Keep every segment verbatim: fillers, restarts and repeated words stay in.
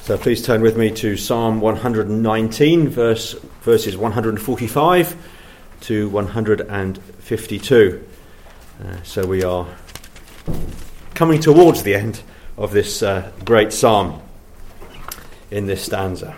So please turn with me to Psalm one hundred nineteen, verse, verses one hundred forty-five to one hundred fifty-two. Uh, so we are coming towards the end of this uh, great psalm in this stanza.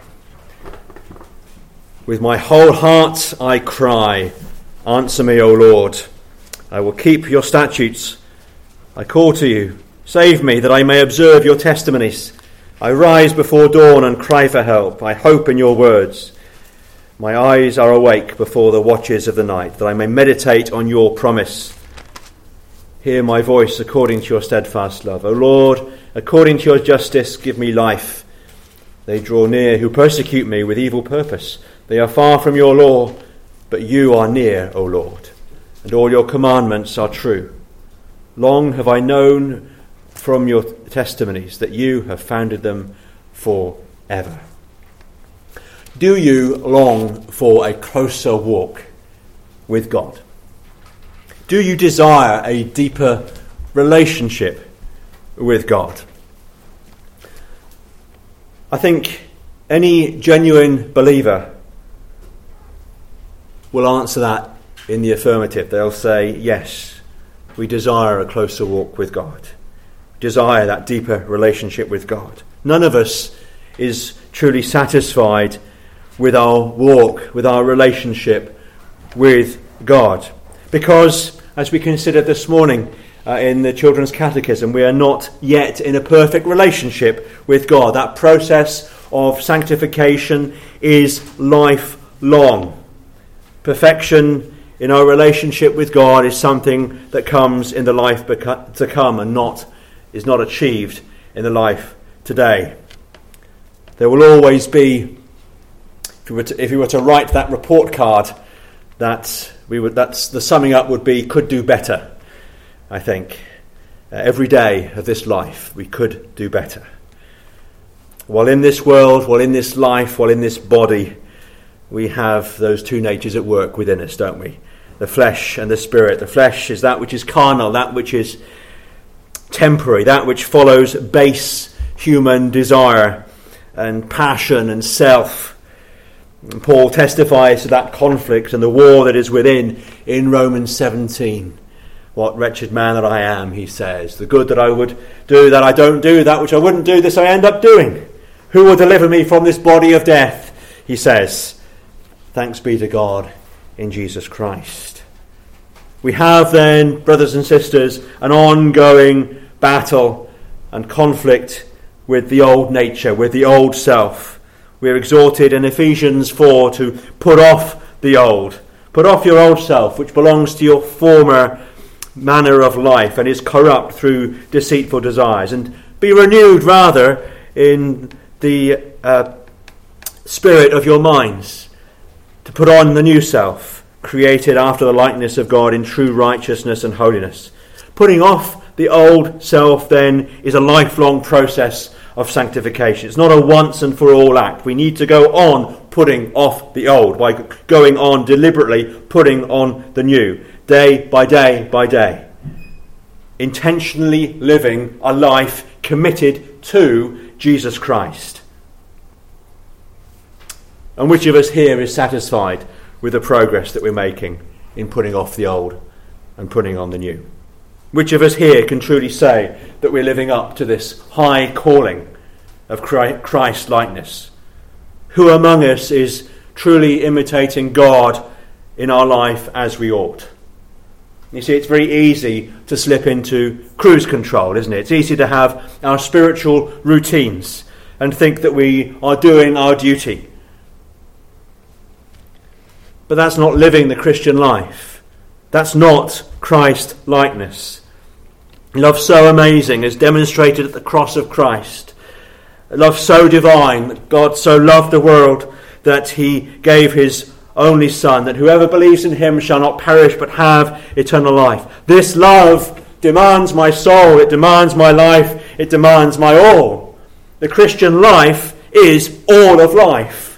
With my whole heart I cry, answer me, O Lord. I will keep your statutes. I call to you. Save me, that I may observe your testimonies. I rise before dawn and cry for help. I hope in your words. My eyes are awake before the watches of the night, that I may meditate on your promise. Hear my voice according to your steadfast love. O Lord, according to your justice, give me life. They draw near who persecute me with evil purpose. They are far from your law, but you are near, O Lord, and all your commandments are true. Long have I known from your testimonies that you have founded them forever. Do you long for a closer walk with God? Do you desire a deeper relationship with God? I think any genuine believer will answer that in the affirmative. They'll say, yes, we desire a closer walk with God. Desire that deeper relationship with God. None of us is truly satisfied with our walk, with our relationship with God. Because, as we considered this morning uh, in the Children's Catechism, we are not yet in a perfect relationship with God. That process of sanctification is lifelong. Perfection in our relationship with God is something that comes in the life beca- to come and not is not achieved in the life today. There will always be, if you were to, if you were to write that report card, that we would that's the summing up would be could do better. I think uh, every day of this life we could do better. While in this world, while in this life, while in this body, we have those two natures at work within us, don't we? The flesh and the spirit. The flesh is that which is carnal, that which is temporary, that which follows base human desire and passion and self. And Paul testifies to that conflict and the war that is within in Romans seventeen. What wretched man that I am, he says. The good that I would do, that I don't do. That which I wouldn't do, this I end up doing. Who will deliver me from this body of death? He says. Thanks be to God in Jesus Christ. We have then, brothers and sisters, an ongoing battle and conflict with the old nature, with the old self. We are exhorted in Ephesians four to put off the old. Put off your old self, which belongs to your former manner of life and is corrupt through deceitful desires, and be renewed rather in the uh, spirit of your minds, to put on the new self, created after the likeness of God in true righteousness and holiness. Putting off the old self, then, is a lifelong process of sanctification. It's not a once and for all act. We need to go on putting off the old by going on deliberately putting on the new, day by day by day. Intentionally living a life committed to Jesus Christ. And which of us here is satisfied with the progress that we're making in putting off the old and putting on the new? Which of us here can truly say that we're living up to this high calling of Christ-likeness? Who among us is truly imitating God in our life as we ought? You see, it's very easy to slip into cruise control, isn't it? It's easy to have our spiritual routines and think that we are doing our duty. But that's not living the Christian life. That's not Christ-likeness. Love so amazing as demonstrated at the cross of Christ. Love so divine that God so loved the world that he gave his only Son, that whoever believes in him shall not perish but have eternal life. This love demands my soul, it demands my life, it demands my all. The Christian life is all of life.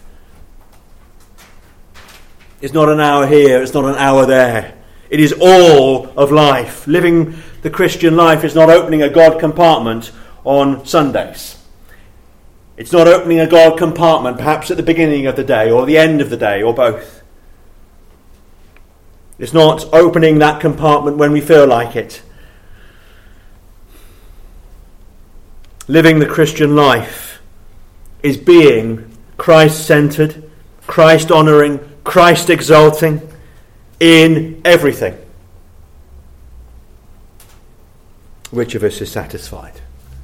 It's not an hour here, it's not an hour there. It is all of life. Living the Christian life is not opening a God compartment on Sundays. It's not opening a God compartment, perhaps at the beginning of the day or the end of the day or both. It's not opening that compartment when we feel like it. Living the Christian life is being Christ-centered, Christ-honouring, Christ-exalting in everything. Which of us is satisfied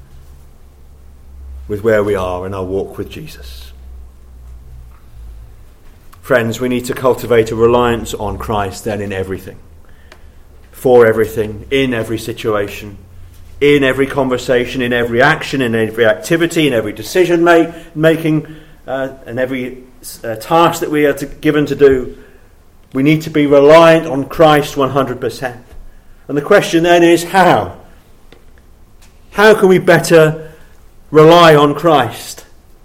with where we are in our walk with Jesus? Friends, we need to cultivate a reliance on Christ then in everything, for everything, in every situation, in every conversation, in every action, in every activity, in every decision make, making, uh, and every uh, task that we are to, given to do. We need to be reliant on Christ one hundred percent. And the question then is how? How can we better rely on Christ?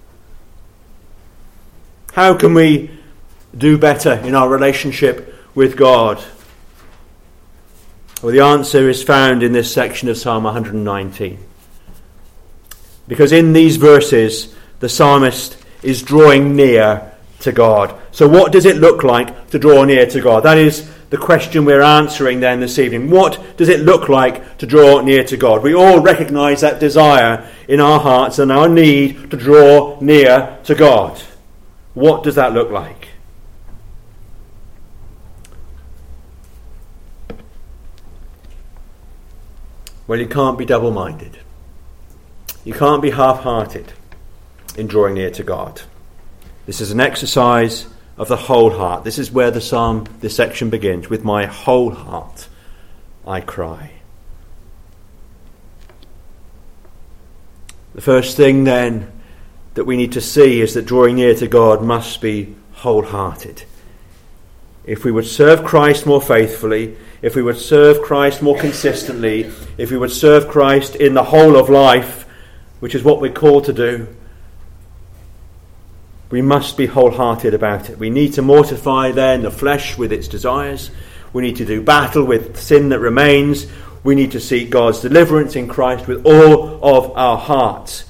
How can we do better in our relationship with God? Well, the answer is found in this section of Psalm one hundred nineteen. Because in these verses, the psalmist is drawing near to God. So what does it look like to draw near to God? That is the question we're answering then this evening. What does it look like to draw near to God? We all recognise that desire in our hearts and our need to draw near to God. What does that look like? Well, you can't be double-minded. You can't be half-hearted in drawing near to God. This is an exercise of the whole heart. This is where the psalm, this section begins. With my whole heart I cry. The first thing then that we need to see is that drawing near to God must be wholehearted. If we would serve Christ more faithfully, if we would serve Christ more consistently, if we would serve Christ in the whole of life, which is what we're called to do, we must be wholehearted about it. We need to mortify then the flesh with its desires. We need to do battle with sin that remains. We need to seek God's deliverance in Christ with all of our hearts.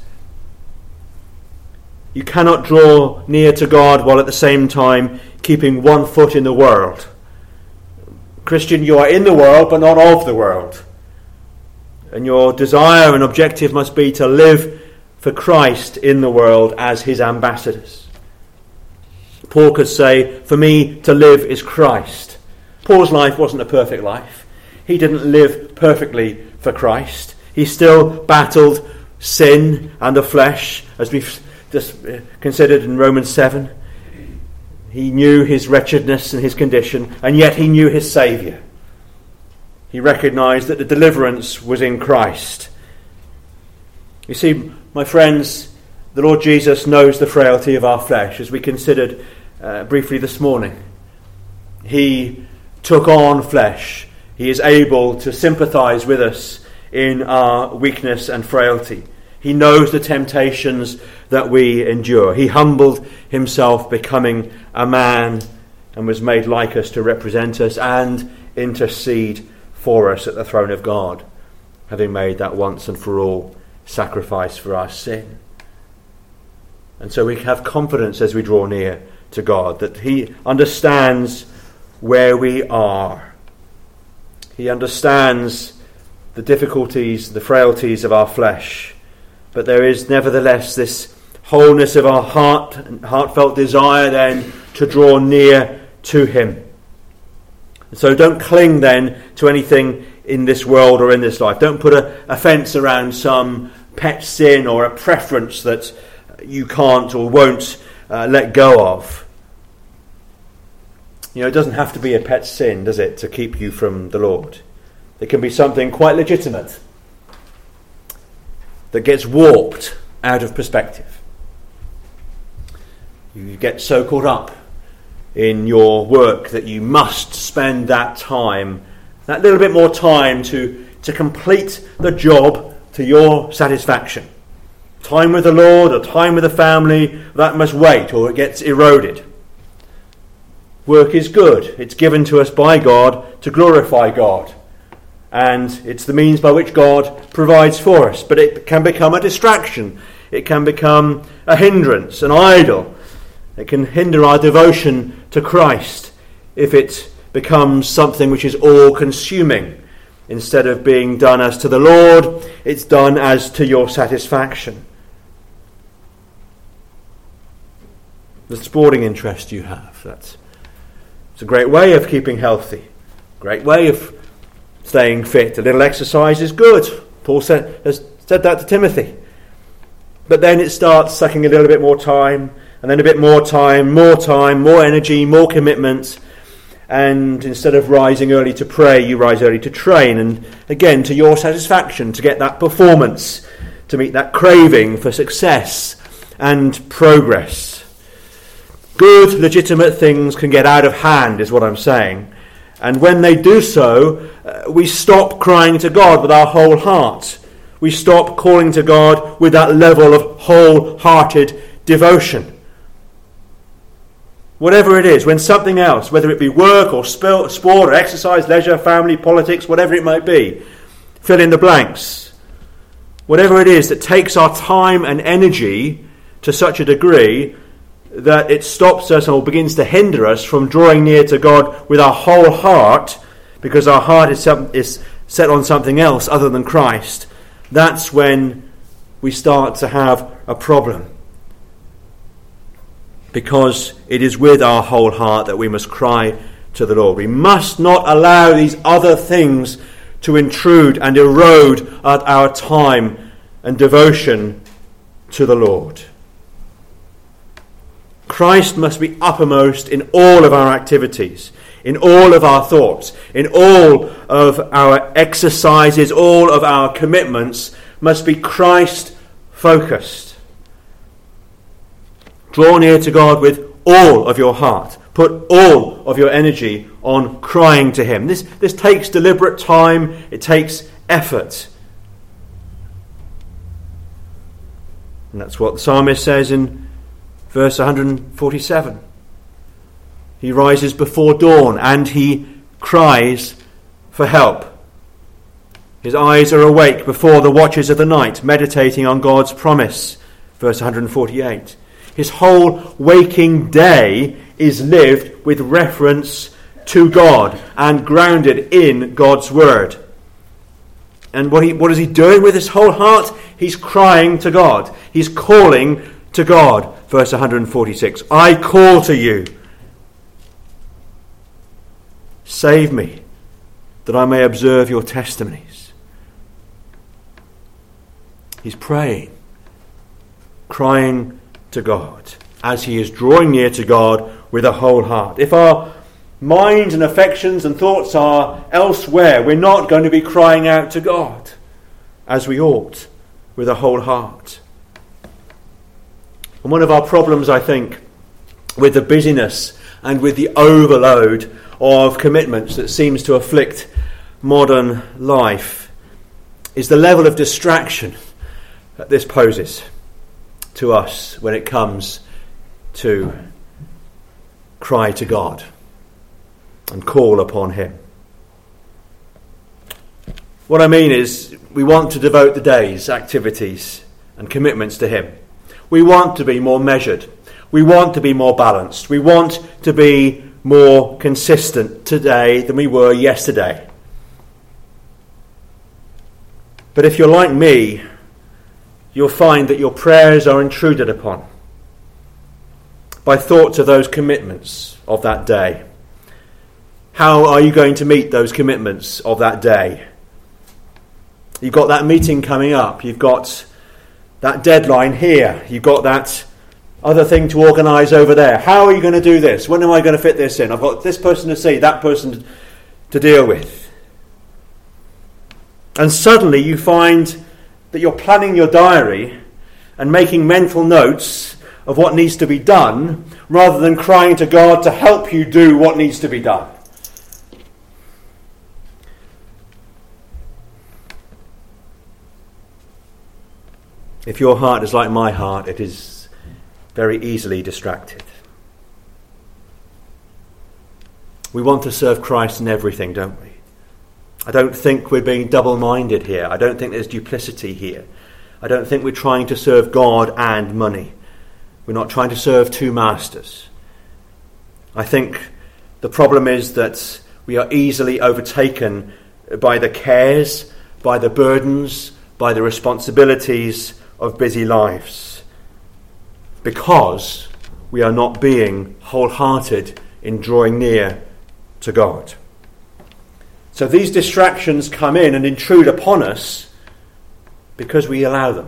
You cannot draw near to God while at the same time keeping one foot in the world. Christian, you are in the world but not of the world. And your desire and objective must be to live for Christ in the world as his ambassadors. Paul could say, for me to live is Christ. Paul's life wasn't a perfect life. He didn't live perfectly for Christ. He still battled sin and the flesh, as we've just considered in Romans seven. He knew his wretchedness and his condition, and yet he knew his Saviour. He recognised that the deliverance was in Christ. You see, my friends, the Lord Jesus knows the frailty of our flesh, as we considered uh, briefly this morning. He took on flesh. He is able to sympathise with us in our weakness and frailty. He knows the temptations that we endure. He humbled himself, becoming a man, and was made like us to represent us and intercede for us at the throne of God, having made that once and for all sacrifice for our sin. And so we have confidence as we draw near to God that he understands where we are. He understands the difficulties, the frailties of our flesh. But there is nevertheless this wholeness of our heart and heartfelt desire then to draw near to him. And so don't cling then to anything in this world or in this life. Don't put a, a fence around some pet sin or a preference that you can't or won't uh, let go of. You know, it doesn't have to be a pet sin, does it, to keep you from the Lord. It can be something quite legitimate that gets warped out of perspective. You get so caught up in your work that you must spend that time, that little bit more time to, to complete the job to your satisfaction. Time with the Lord or time with the family, that must wait or it gets eroded. Work is good. It's given to us by God to glorify God. And it's the means by which God provides for us. But it can become a distraction It can become a hindrance, an idol. It can hinder our devotion to Christ if it becomes something which is all-consuming. Instead of being done as to the Lord, it's done as to your satisfaction. The sporting interest you have, that's it's a great way of keeping healthy, great way of staying fit. A little exercise is good. Paul said, has said that to Timothy. But then it starts sucking a little bit more time, and then a bit more time, more time, more energy, more commitment. And instead of rising early to pray, you rise early to train. And again, to your satisfaction, to get that performance, to meet that craving for success and progress. Good, legitimate things can get out of hand, is what I'm saying. And when they do so, uh, we stop crying to God with our whole heart. We stop calling to God with that level of wholehearted devotion. Whatever it is, when something else, whether it be work or sport or exercise, leisure, family, politics, whatever it might be, fill in the blanks. Whatever it is that takes our time and energy to such a degree that it stops us or begins to hinder us from drawing near to God with our whole heart, because our heart is, some, is set on something else other than Christ, that's when we start to have a problem. Because it is with our whole heart that we must cry to the Lord. We must not allow these other things to intrude and erode our time and devotion to the Lord. Christ must be uppermost in all of our activities, in all of our thoughts, in all of our exercises, all of our commitments must be Christ-focused. Draw near to God with all of your heart. Put all of your energy on crying to him. This, this takes deliberate time. It takes effort. And that's what the psalmist says in verse one forty-seven. He rises before dawn and he cries for help. His eyes are awake before the watches of the night, meditating on God's promise. Verse one forty-eight. His whole waking day is lived with reference to God and grounded in God's word. And what, he, what is he doing with his whole heart? He's crying to God. He's calling to God. Verse one forty-six. I call to you. Save me, that I may observe your testimonies. He's praying, crying to God, as he is drawing near to God with a whole heart. If our minds and affections and thoughts are elsewhere, we're not going to be crying out to God as we ought with a whole heart. And one of our problems, I think, with the busyness and with the overload of commitments that seems to afflict modern life is the level of distraction that this poses to us when it comes to cry to God and call upon him. What I mean is, we want to devote the day's activities and commitments to him. We want to be more measured. We want to be more balanced. We want to be more consistent today than we were yesterday. But if you're like me, you'll find that your prayers are intruded upon by thoughts of those commitments of that day. How are you going to meet those commitments of that day? You've got that meeting coming up. You've got that deadline here. You've got that other thing to organise over there. How are you going to do this? When am I going to fit this in? I've got this person to see, that person to deal with. And suddenly you find that you're planning your diary and making mental notes of what needs to be done rather than crying to God to help you do what needs to be done. If your heart is like my heart, it is very easily distracted. We want to serve Christ in everything, don't we? I don't think we're being double-minded here. I don't think there's duplicity here. I don't think we're trying to serve God and money. We're not trying to serve two masters. I think the problem is that we are easily overtaken by the cares, by the burdens, by the responsibilities of busy lives, because we are not being wholehearted in drawing near to God. So these distractions come in and intrude upon us because we allow them.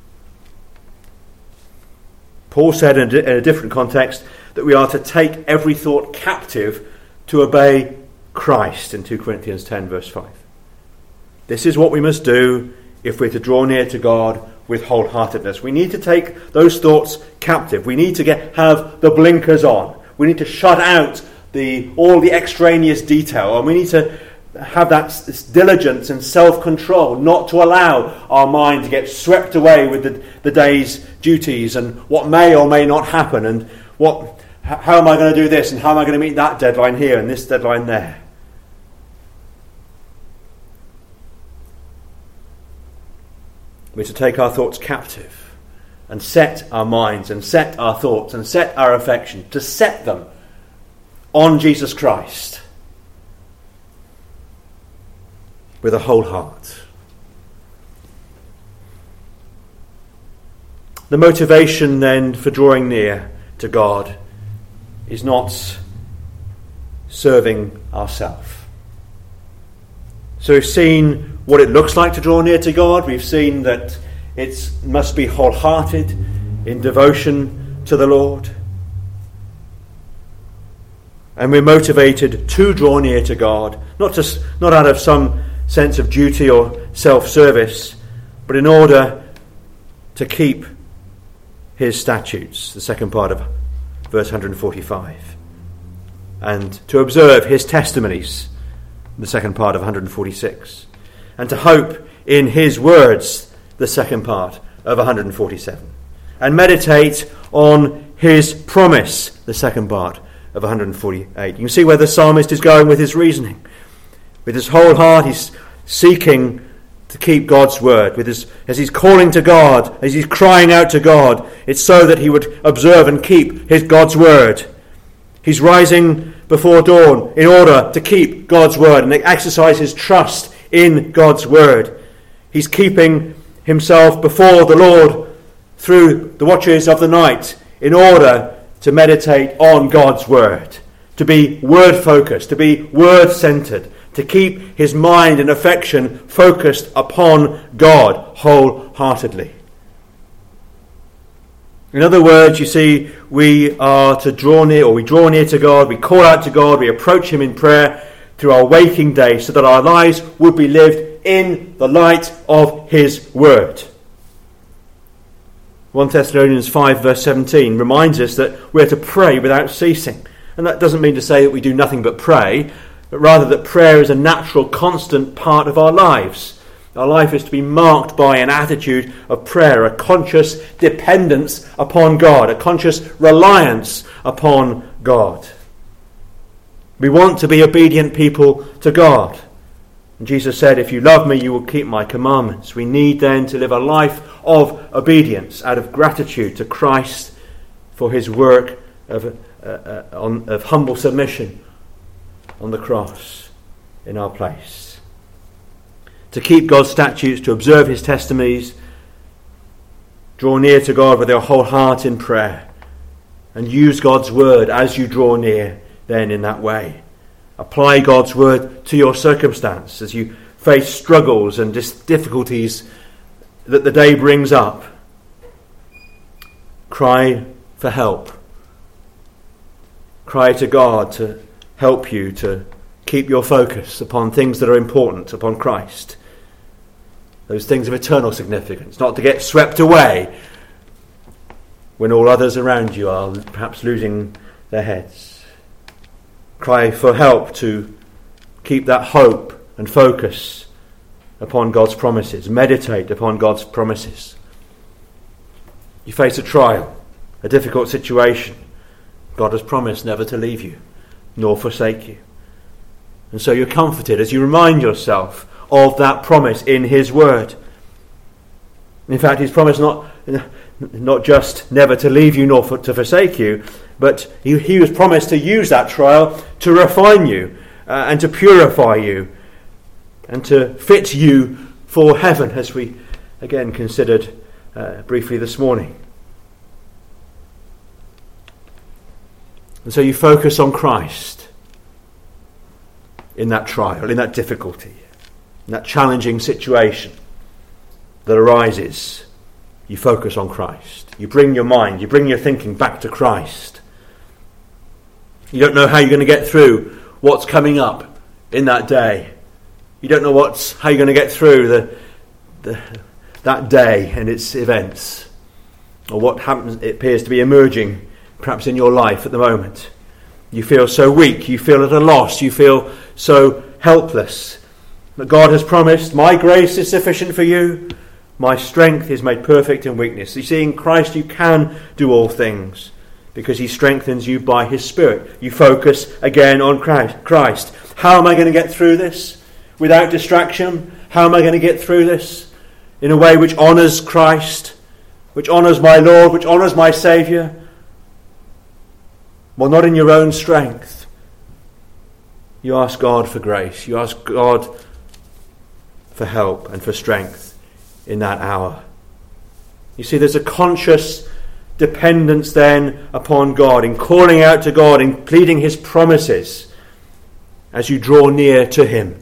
Paul said in a different context that we are to take every thought captive to obey Christ in two Corinthians ten verse five. This is what we must do if we're to draw near to God with wholeheartedness. We need to take those thoughts captive. We need to get have the blinkers on. We need to shut out the all the extraneous detail, and we need to have that this diligence and self-control, not to allow our mind to get swept away with the, the day's duties and what may or may not happen, and what how am I going to do this, and how am I going to meet that deadline here and this deadline there. We're to take our thoughts captive and set our minds and set our thoughts and set our affection, to set them on Jesus Christ with a whole heart. The motivation then for drawing near to God is not serving ourselves. So we've seen what it looks like to draw near to God. We've seen that it must be wholehearted in devotion to the Lord. And we're motivated to draw near to God, not just not out of some sense of duty or self-service, but in order to keep his statutes, the second part of verse one forty-five, and to observe his testimonies, the second part of one forty-six, and to hope in his words, the second part of one forty-seven, and meditate on his promise, the second part of one forty-eight. You can see where the psalmist is going with his reasoning. With his whole heart, he's seeking to keep God's word. With his, as he's calling to God, as he's crying out to God, it's so that he would observe and keep his God's word. He's rising before dawn in order to keep God's word and exercise his trust in God's word. He's keeping himself before the Lord through the watches of the night in order to meditate on God's word, to be word-focused, to be word-centered, to keep his mind and affection focused upon God wholeheartedly. In other words, you see, we are to draw near, or we draw near to God, we call out to God, we approach him in prayer through our waking day so that our lives would be lived in the light of his word. First Thessalonians five verse seventeen reminds us that we're to pray without ceasing. And that doesn't mean to say that we do nothing but pray, but rather that prayer is a natural, constant part of our lives. Our life is to be marked by an attitude of prayer, a conscious dependence upon God, a conscious reliance upon God. We want to be obedient people to God. And Jesus said, if you love me, you will keep my commandments. We need then to live a life of obedience out of gratitude to Christ for his work of, uh, uh, on, of humble submission on the cross in our place. To keep God's statutes, to observe his testimonies, draw near to God with your whole heart in prayer, and use God's word as you draw near then in that way. Apply God's word to your circumstance as you face struggles and dis- difficulties that the day brings up. Cry for help. Cry to God to help you to keep your focus upon things that are important, upon Christ. Those things of eternal significance, not to get swept away when all others around you are perhaps losing their heads. Cry for help to keep that hope and focus upon God's promises. Meditate upon God's promises. You face a trial, a difficult situation. God has promised never to leave you, nor forsake you. And so you're comforted as you remind yourself of that promise in his word. In fact, he's promised not, not just never to leave you nor for, to forsake you, but he, he was promised to use that trial to refine you uh, and to purify you and to fit you for heaven, as we again considered uh, briefly this morning. And so you focus on Christ in that trial, in that difficulty, in that challenging situation that arises. You focus on Christ. You bring your mind, you bring your thinking back to Christ. You don't know how you're going to get through what's coming up in that day. You don't know what's how you're going to get through the, the that day and its events, or what happens. It appears to be emerging, perhaps in your life at the moment. You feel so weak. You feel at a loss. You feel so helpless. But God has promised, "My grace is sufficient for you. My strength is made perfect in weakness." You see, in Christ you can do all things because he strengthens you by his Spirit. You focus again on Christ. How am I going to get through this without distraction? How am I going to get through this in a way which honours Christ, which honours my Lord, which honours my Saviour? Well, not in your own strength. You ask God for grace. You ask God for help and for strength in that hour. You see, there's a conscious dependence then upon God, in calling out to God, in pleading his promises as you draw near to him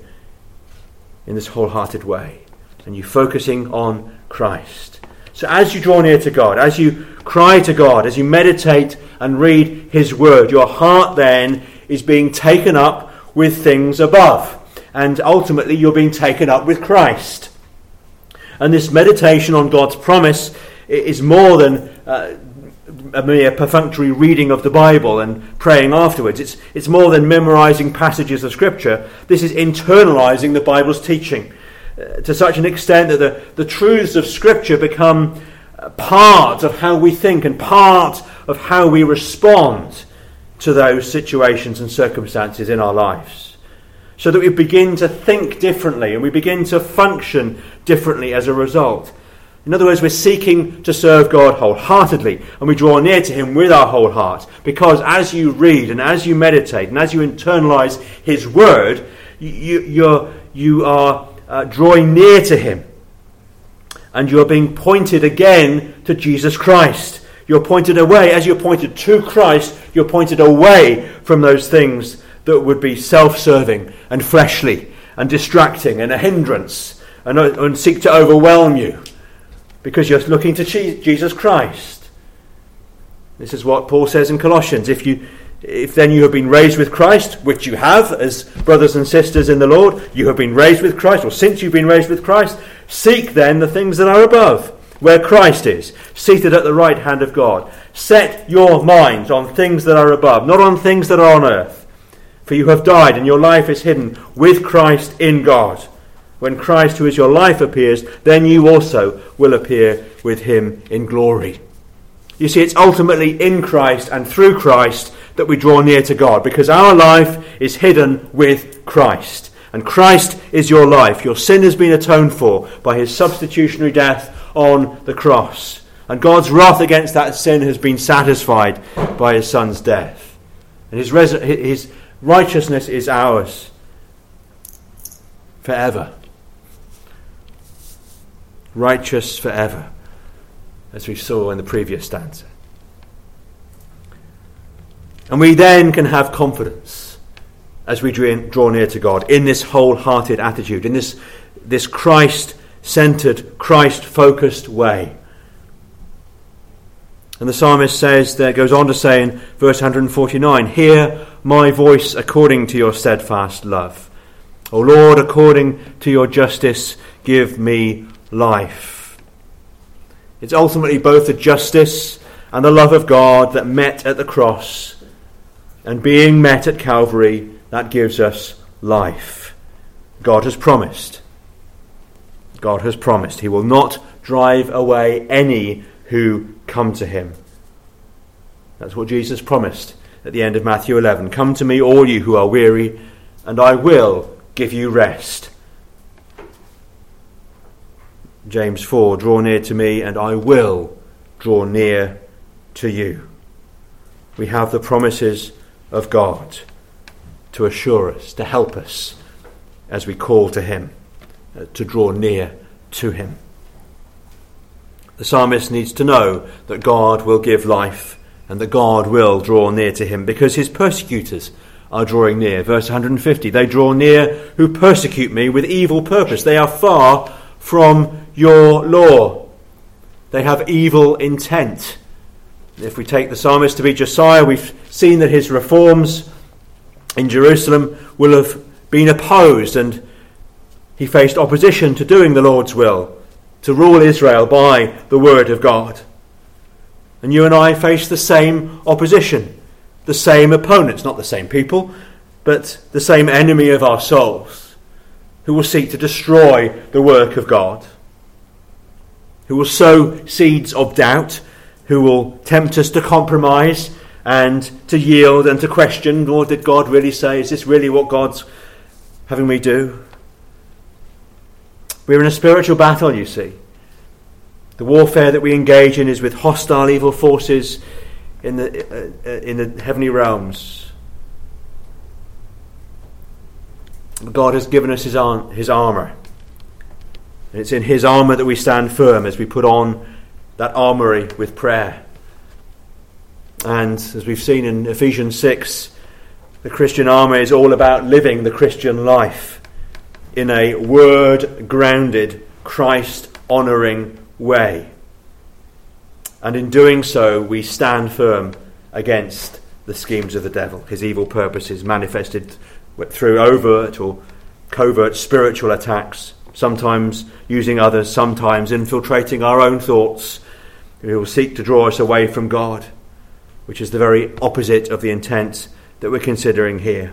in this wholehearted way, and you focusing on Christ. So as you draw near to God, as you cry to God, as you meditate and read his word, your heart then is being taken up with things above, and ultimately you're being taken up with Christ. And this meditation on God's promise is more than uh, a mere perfunctory reading of the Bible and praying afterwards. It's, it's more than memorizing passages of Scripture. This is internalizing the Bible's teaching uh, to such an extent that the, the truths of Scripture become uh, part of how we think and part of how we respond to those situations and circumstances in our lives, so that we begin to think differently and we begin to function differently as a result. In other words, we're seeking to serve God wholeheartedly, and we draw near to him with our whole heart, because as you read and as you meditate and as you internalize his word, you, you're, you are uh, drawing near to him, and you're being pointed again to Jesus Christ. You're pointed away. As you're pointed to Christ, you're pointed away from those things that would be self-serving and fleshly and distracting and a hindrance and, and seek to overwhelm you, because you're looking to Jesus Christ. This is what Paul says in Colossians. If you, if then you have been raised with Christ, which you have as brothers and sisters in the Lord, you have been raised with Christ, or since you've been raised with Christ, seek then the things that are above, where Christ is, seated at the right hand of God. Set your minds on things that are above, not on things that are on earth. For you have died, and your life is hidden with Christ in God. When Christ, who is your life, appears, then you also will appear with him in glory. You see, it's ultimately in Christ and through Christ that we draw near to God, because our life is hidden with Christ. And Christ is your life. Your sin has been atoned for by his substitutionary death on the cross. And God's wrath against that sin has been satisfied by his Son's death. And his, res- his righteousness is ours forever. Righteous forever, as we saw in the previous stanza. And we then can have confidence as we draw near to God in this wholehearted attitude, in this, this Christ-centered, Christ-focused way. And the psalmist says, there goes on to say in verse one forty-nine, "Hear my voice according to your steadfast love. O Lord, according to your justice, give me life." It's ultimately both the justice and the love of God that met at the cross, and being met at Calvary, that gives us life. God has promised. God has promised. He will not drive away any who come to him. That's what Jesus promised at the end of Matthew eleven. "Come to me, all you who are weary, and I will give you rest." James four, draw near to me and I will draw near to you. We have the promises of God to assure us, to help us as we call to him, uh, to draw near to him. The psalmist needs to know that God will give life and that God will draw near to him because his persecutors are drawing near. Verse one hundred fifty, they draw near who persecute me with evil purpose. They are far from your law. They have evil intent. If we take the psalmist to be Josiah, we've seen that his reforms in Jerusalem will have been opposed, and he faced opposition to doing the Lord's will, to rule Israel by the word of God. And you and I face the same opposition, the same opponents, not the same people, but the same enemy of our souls, who will seek to destroy the work of God, who will sow seeds of doubt, who will tempt us to compromise and to yield and to question, Lord, did God really say? Is this really what God's having me do? We're in a spiritual battle, you see. The warfare that we engage in is with hostile evil forces in the uh, in the heavenly realms. God has given us his, ar- his armour. And it's in his armour that we stand firm as we put on that armoury with prayer. And as we've seen in Ephesians six, the Christian armour is all about living the Christian life in a word-grounded, Christ-honouring way. And in doing so, we stand firm against the schemes of the devil, his evil purposes manifested through overt or covert spiritual attacks, sometimes using others, sometimes infiltrating our own thoughts. He will seek to draw us away from God, which is the very opposite of the intent that we're considering here.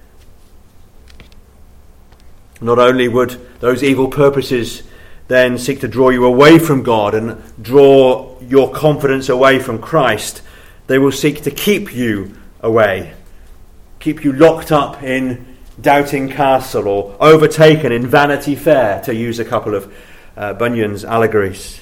Not only would those evil purposes then seek to draw you away from God and draw your confidence away from Christ, they will seek to keep you away, keep you locked up in Doubting Castle or overtaken in Vanity Fair, to use a couple of uh, Bunyan's allegories.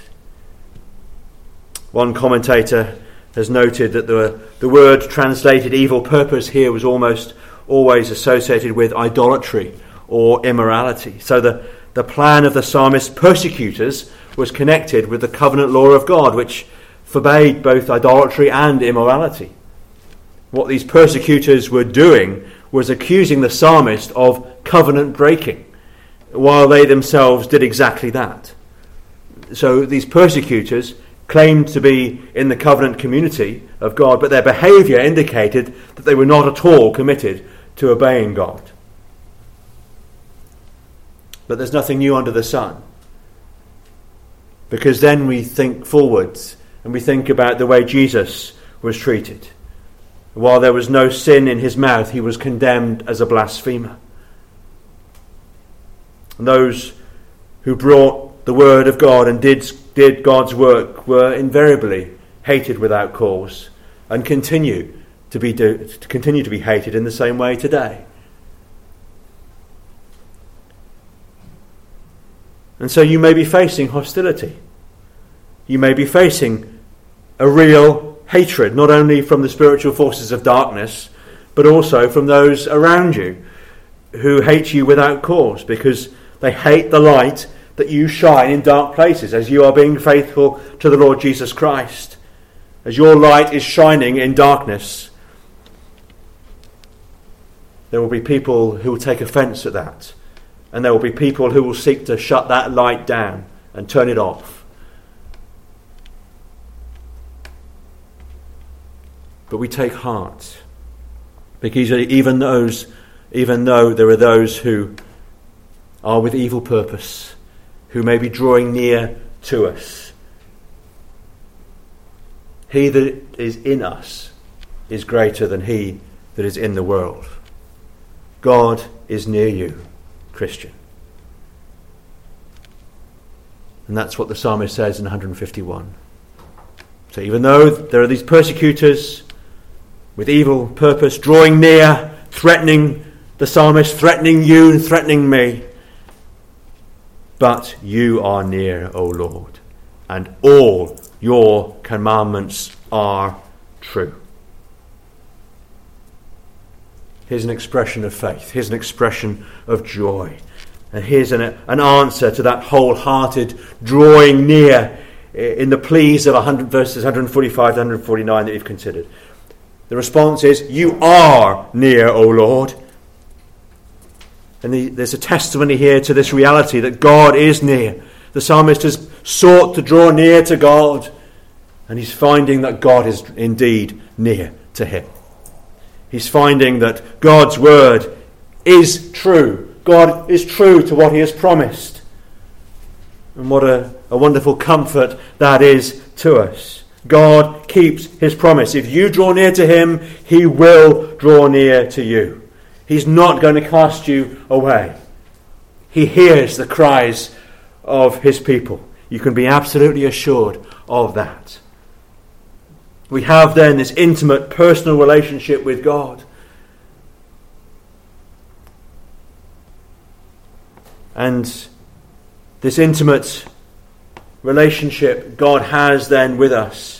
One commentator has noted that the, the word translated evil purpose here was almost always associated with idolatry or immorality. So the, the plan of the psalmist's persecutors was connected with the covenant law of God, which forbade both idolatry and immorality. What these persecutors were doing was accusing the psalmist of covenant breaking, while they themselves did exactly that. So these persecutors claimed to be in the covenant community of God, but their behaviour indicated that they were not at all committed to obeying God. But there's nothing new under the sun, because then we think forwards and we think about the way Jesus was treated. While there was no sin in his mouth, he was condemned as a blasphemer. And those who brought the word of God and did, did God's work were invariably hated without cause, and continue to be do, to continue to be hated in the same way today. And so you may be facing hostility. You may be facing a real hatred, not only from the spiritual forces of darkness, but also from those around you who hate you without cause, because they hate the light that you shine in dark places as you are being faithful to the Lord Jesus Christ. As your light is shining in darkness, there will be people who will take offence at that. And there will be people who will seek to shut that light down and turn it off. But we take heart, because even those, even though there are those who are with evil purpose, who may be drawing near to us, he that is in us is greater than he that is in the world. God is near you, Christian. And that's what the psalmist says in one hundred fifty-one. So even though there are these persecutors with evil purpose drawing near, threatening the psalmist, threatening you and threatening me, But you are near, O Lord, and all your commandments are true. Here's an expression of faith. Here's an expression of joy. And here's an, an answer to that wholehearted drawing near in the pleas of one hundred, verses one forty-five to one forty-nine that you've considered. The response is, you are near, O Lord. And the, there's a testimony here to this reality that God is near. The psalmist has sought to draw near to God, and he's finding that God is indeed near to him. He's finding that God's word is true. God is true to what he has promised. And what a, a wonderful comfort that is to us. God keeps his promise. If you draw near to him, he will draw near to you. He's not going to cast you away. He hears the cries of his people. You can be absolutely assured of that. We have then this intimate personal relationship with God. And this intimate relationship God has then with us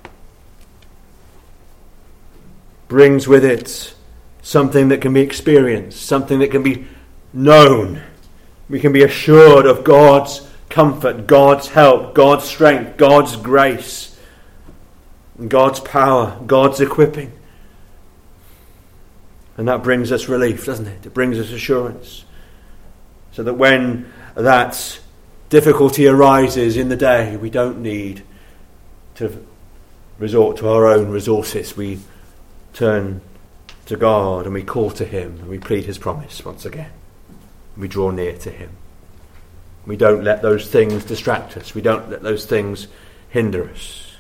brings with it something that can be experienced, something that can be known. We can be assured of God's comfort, God's help, God's strength, God's grace, God's power, God's equipping. And that brings us relief, doesn't it? It brings us assurance. So that when that difficulty arises in the day, we don't need to resort to our own resources. We turn to God and we call to him and we plead his promise once again. We draw near to him. We don't let those things distract us. We don't let those things hinder us.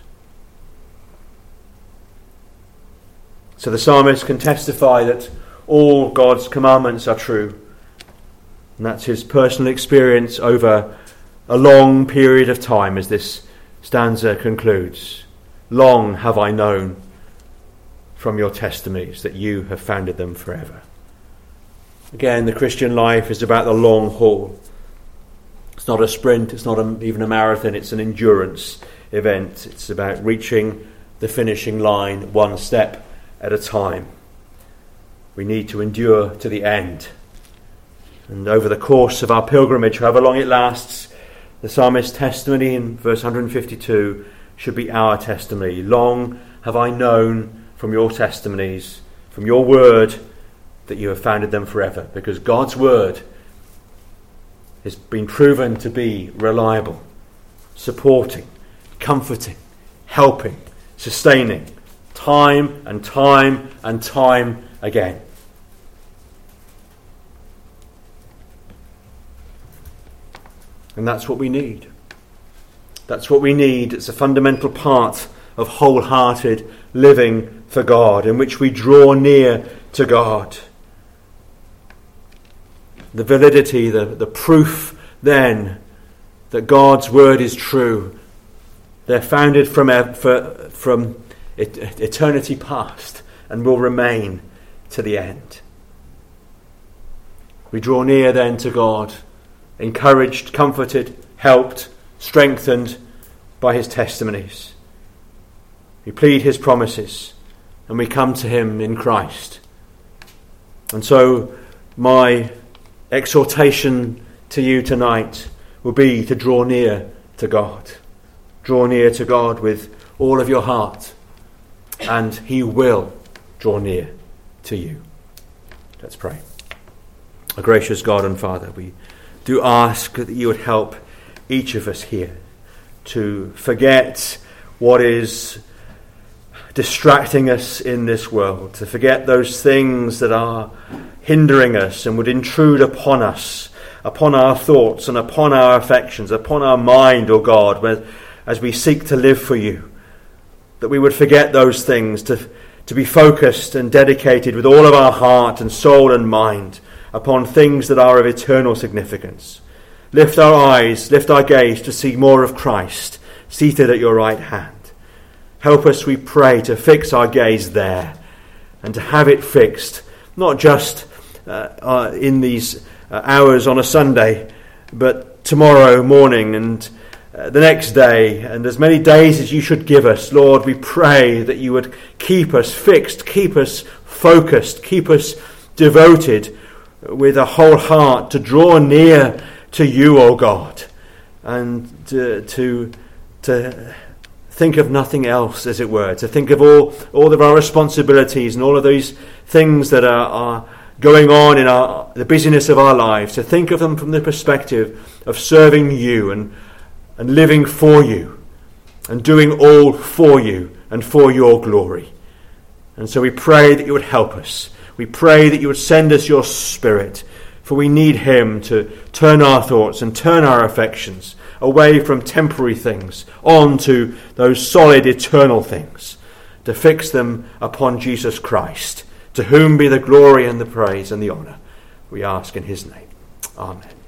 So the psalmist can testify that all God's commandments are true. And that's his personal experience over a long period of time, as this stanza concludes. Long have I known from your testimonies that you have founded them forever. Again, the Christian life is about the long haul. It's not a sprint, it's not a, even a marathon, it's an endurance event. It's about reaching the finishing line one step at a time. We need to endure to the end. And over the course of our pilgrimage, however long it lasts, the psalmist's testimony in verse one fifty-two should be our testimony. Long have I known from your testimonies, from your word, that you have founded them forever. Because God's word has been proven to be reliable, supporting, comforting, helping, sustaining, time and time and time again. And that's what we need. That's what we need. It's a fundamental part of wholehearted living for God, in which we draw near to God. The validity, the, the proof then that God's word is true. They're founded from, from eternity past and will remain to the end. We draw near then to God, encouraged, comforted, helped, strengthened by his testimonies. We plead his promises and we come to him in Christ. And so my exhortation to you tonight will be to draw near to God. Draw near to God with all of your heart, and he will draw near to you. Let's pray. Our gracious God and Father, we do ask that you would help each of us here to forget what is distracting us in this world, to forget those things that are hindering us and would intrude upon us, upon our thoughts and upon our affections, upon our mind, O God, as we seek to live for you, that we would forget those things, to, to be focused and dedicated with all of our heart and soul and mind upon things that are of eternal significance. Lift our eyes, lift our gaze to see more of Christ seated at your right hand. Help us, we pray, to fix our gaze there and to have it fixed, not just uh, uh, in these uh, hours on a Sunday, but tomorrow morning and uh, the next day, and as many days as you should give us, Lord, we pray that you would keep us fixed, keep us focused, keep us devoted with a whole heart to draw near to you, O God, and to, to, to think of nothing else, as it were, to think of all, all of our responsibilities and all of those things that are, are going on in our, the busyness of our lives, to think of them from the perspective of serving you and, and living for you and doing all for you and for your glory. And so we pray that you would help us. We pray that you would send us your Spirit, for we need him to turn our thoughts and turn our affections away from temporary things onto those solid eternal things, to fix them upon Jesus Christ, to whom be the glory and the praise and the honour, we ask in his name. Amen.